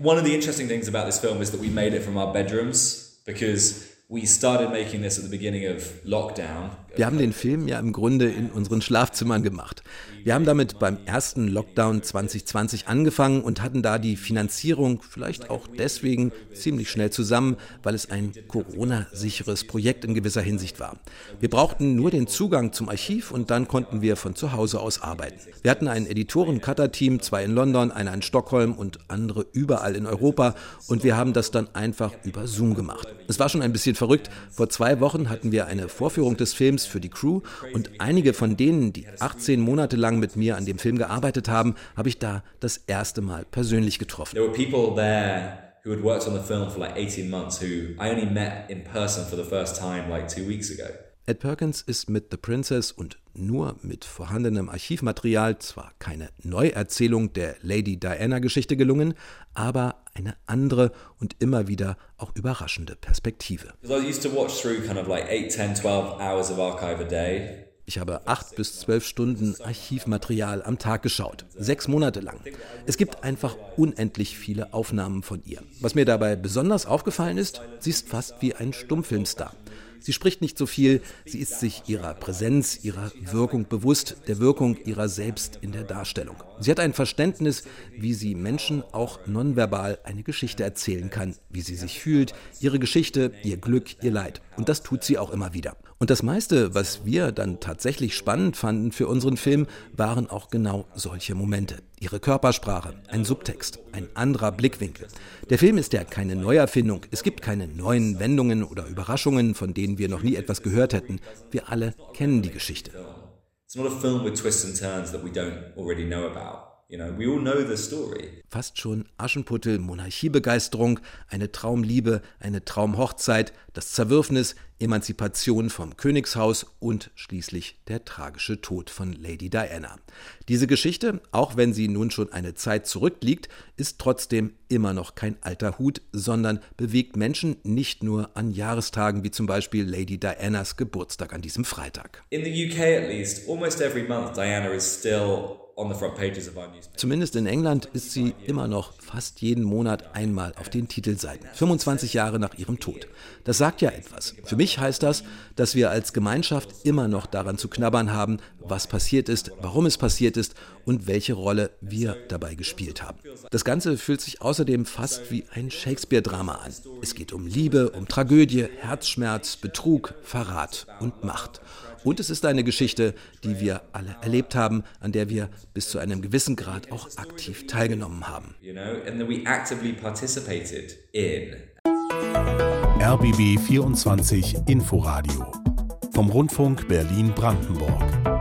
One of the interesting things about this film is that we made it from our bedrooms, because we started making this at the beginning of lockdown. Wir haben den Film ja im Grunde in unseren Schlafzimmern gemacht. Wir haben damit beim ersten Lockdown 2020 angefangen und hatten da die Finanzierung vielleicht auch deswegen ziemlich schnell zusammen, weil es ein Corona-sicheres Projekt in gewisser Hinsicht war. Wir brauchten nur den Zugang zum Archiv und dann konnten wir von zu Hause aus arbeiten. Wir hatten ein Editoren-Cutter-Team, 2 in London, einer in Stockholm und andere überall in Europa, und wir haben das dann einfach über Zoom gemacht. Es war schon ein bisschen verrückt. Vor 2 Wochen hatten wir eine Vorführung des Films für die Crew, und einige von denen, die 18 Monate lang mit mir an dem Film gearbeitet haben, habe ich da das erste Mal persönlich getroffen. There were people there who had worked on the film for like 18 months who I only met in person for the first time like 2 weeks ago. Ed Perkins ist mit The Princess und nur mit vorhandenem Archivmaterial zwar keine Neuerzählung der Lady Diana-Geschichte gelungen, aber eine andere und immer wieder auch überraschende Perspektive. I used to watch through kind of like 8, 10, 12 hours of archive a day. Ich habe 8 bis 12 Stunden Archivmaterial am Tag geschaut, 6 Monate lang. Es gibt einfach unendlich viele Aufnahmen von ihr. Was mir dabei besonders aufgefallen ist, sie ist fast wie ein Stummfilmstar. Sie spricht nicht so viel, sie ist sich ihrer Präsenz, ihrer Wirkung bewusst, der Wirkung ihrer selbst in der Darstellung. Sie hat ein Verständnis, wie sie Menschen auch nonverbal eine Geschichte erzählen kann, wie sie sich fühlt, ihre Geschichte, ihr Glück, ihr Leid. Und das tut sie auch immer wieder. Und das meiste, was wir dann tatsächlich spannend fanden für unseren Film, waren auch genau solche Momente. Ihre Körpersprache, ein Subtext, ein anderer Blickwinkel. Der Film ist ja keine Neuerfindung. Es gibt keine neuen Wendungen oder Überraschungen, von denen wir noch nie etwas gehört hätten. Wir alle kennen die Geschichte. It's not a film with twists and turns that we don't already know about. You know, we all know the story. Fast schon Aschenputtel, Monarchiebegeisterung, eine Traumliebe, eine Traumhochzeit, das Zerwürfnis, Emanzipation vom Königshaus und schließlich der tragische Tod von Lady Diana. Diese Geschichte, auch wenn sie nun schon eine Zeit zurückliegt, ist trotzdem immer noch kein alter Hut, sondern bewegt Menschen nicht nur an Jahrestagen wie zum Beispiel Lady Dianas Geburtstag an diesem Freitag. In the UK at least, almost every month Diana is still on the front pages of our newspaper. Zumindest in England ist sie immer noch fast jeden Monat einmal auf den Titelseiten, 25 Jahre nach ihrem Tod. Das sagt ja etwas. Für mich heißt das, dass wir als Gemeinschaft immer noch daran zu knabbern haben, was passiert ist, warum es passiert ist und welche Rolle wir dabei gespielt haben. Das Ganze fühlt sich außerdem fast wie ein Shakespeare-Drama an. Es geht um Liebe, um Tragödie, Herzschmerz, Betrug, Verrat und Macht. Und es ist eine Geschichte, die wir alle erlebt haben, an der wir bis zu einem gewissen Grad auch aktiv teilgenommen haben. RBB 24 Inforadio vom Rundfunk Berlin-Brandenburg.